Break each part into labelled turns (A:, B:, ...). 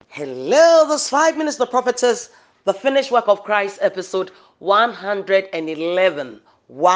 A: Hello, this 5 minutes the prophetess, the finished work of Christ, episode 111.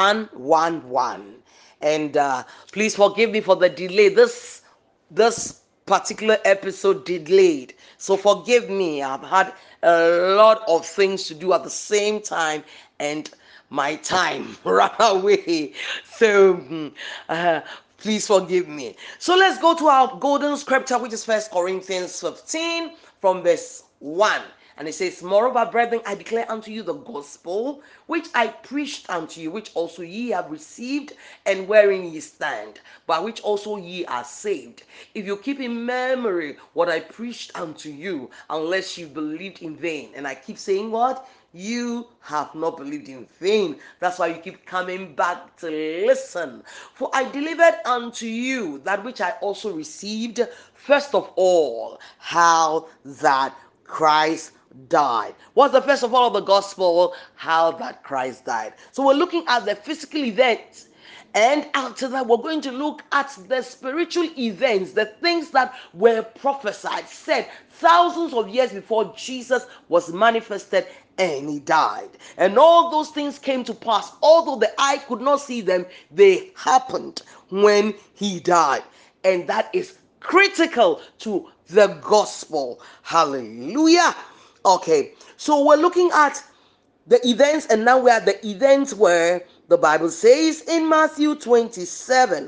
A: 111. And please forgive me for the delay. This particular episode delayed. So forgive me. I've had a lot of things to do at the same time, and my time ran away. So please forgive me. So let's go to our golden scripture, which is First Corinthians 15 from verse 1. And it says, Moreover, brethren, I declare unto you the gospel which I preached unto you, which also ye have received, and wherein ye stand, by which also ye are saved, if you keep in memory what I preached unto you, unless you believed in vain. And I keep saying what? You have not believed in vain. That's why you keep coming back to listen. For I delivered unto you that which I also received, first of all, how that Christ died. What's the first of all of the gospel? How that Christ died. So we're looking at the physical events. And after that, we're going to look at the spiritual events, the things that were prophesied, said thousands of years before Jesus was manifested and he died. And all those things came to pass. Although the eye could not see them, they happened when he died. And that is critical to the gospel. Hallelujah. Okay, so we're looking at the events, and now we're at the events where the Bible says in Matthew 27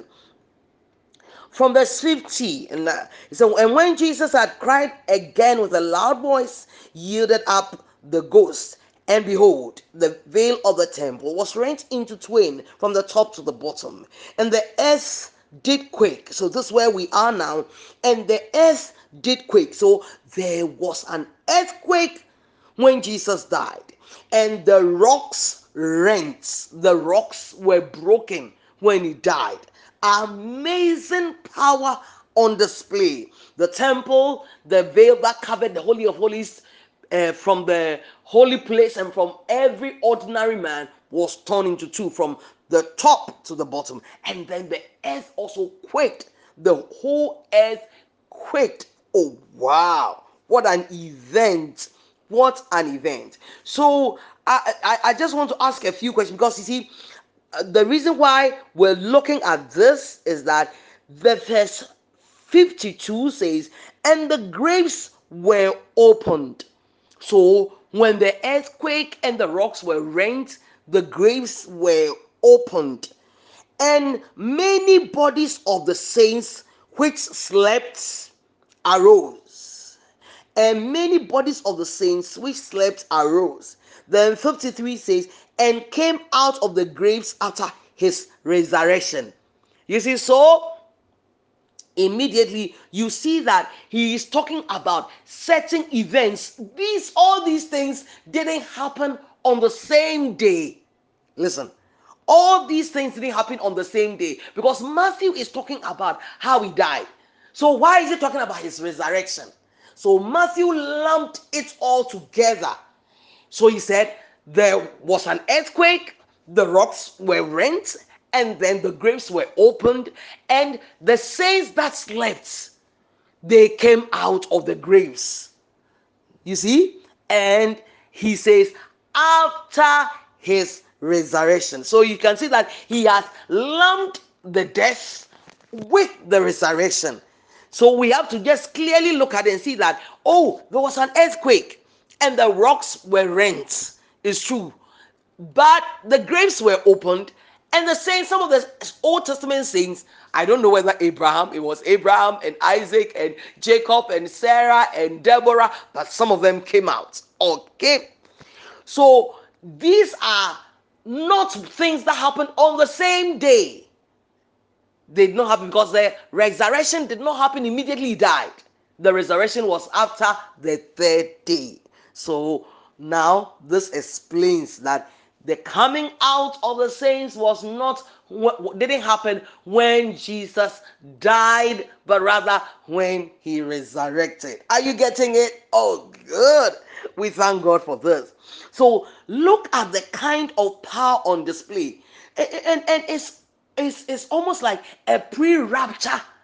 A: from verse 50, and when Jesus had cried again with a loud voice, yielded up the ghost, and behold, the veil of the temple was rent into twain from the top to the bottom, and the earth did quake. So this is where we are now. And the earth did quake. So there was an earthquake when Jesus died, and the rocks rent. The rocks were broken when he died. Amazing power on display. The temple, the veil that covered the Holy of Holies, from the holy place and from every ordinary man, was torn into two from the top to the bottom. And then the earth also quaked. The whole earth quaked. Oh, wow. What an event. What an event. So I just want to ask a few questions, because you see, the reason why we're looking at this is that the verse 52 says, and the graves were opened. So when the earthquake and the rocks were rent, the graves were opened, and many bodies of the saints which slept arose. And many bodies of the saints which slept arose. Then 53 says, and came out of the graves after his resurrection. You see, so immediately you see that he is talking about certain events. All these things didn't happen on the same day. Listen, all these things didn't happen on the same day, because Matthew is talking about how he died. So why is he talking about his resurrection? So Matthew lumped it all together. So he said there was an earthquake, the rocks were rent, and then the graves were opened, and the saints that slept, they came out of the graves. You see? And he says, after his resurrection. So you can see that he has lumped the death with the resurrection. So we have to just clearly look at it and see that, oh, there was an earthquake and the rocks were rent. It's true. But the graves were opened, and the saints, some of the Old Testament saints, I don't know whether it was Abraham and Isaac and Jacob and Sarah and Deborah, but some of them came out. Okay. So these are not things that happened on the same day. They did not happen because the resurrection did not happen immediately he died. The resurrection was after the third day. So now this explains that the coming out of the saints was not didn't happen when Jesus died, but rather when he resurrected. Are you getting it? Oh, good. We thank God for this. So look at the kind of power on display. And it's almost like a pre-rapture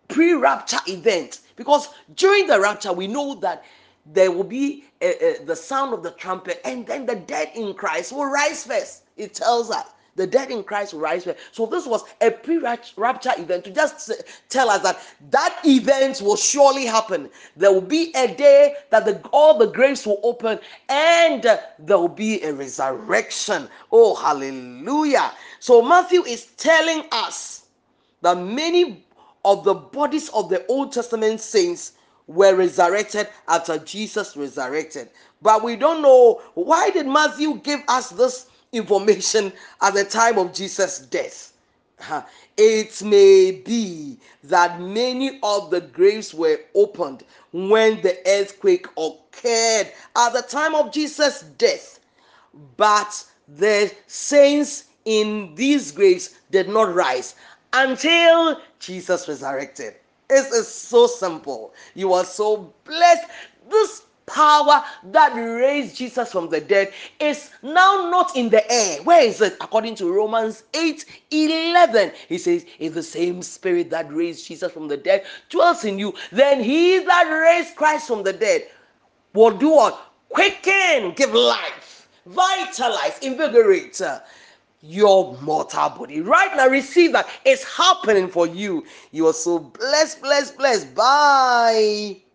A: pre-rapture event, because during the rapture we know that there will be the sound of the trumpet, and then the dead in Christ will rise first. It tells us the dead in Christ will rise first. So this was a pre-rapture event to just tell us that that event will surely happen. There will be a day that all the graves will open, and there will be a resurrection. Oh, hallelujah. So Matthew is telling us that many of the bodies of the Old Testament saints were resurrected after Jesus resurrected. But we don't know, why did Matthew give us this information at the time of Jesus' death? It may be that many of the graves were opened when the earthquake occurred at the time of Jesus' death, but the saints in these graves did not rise until Jesus resurrected. It is so simple. You are so blessed. This power that raised Jesus from the dead is now not in the air. Where is it? According to Romans 8:11, he says, if the same spirit that raised Jesus from the dead dwells in you, then he that raised Christ from the dead will do what? Quicken, give life, vitalize, invigorate your mortal body. Right now, receive that. It's happening for you. You are so blessed, blessed, blessed. Bye.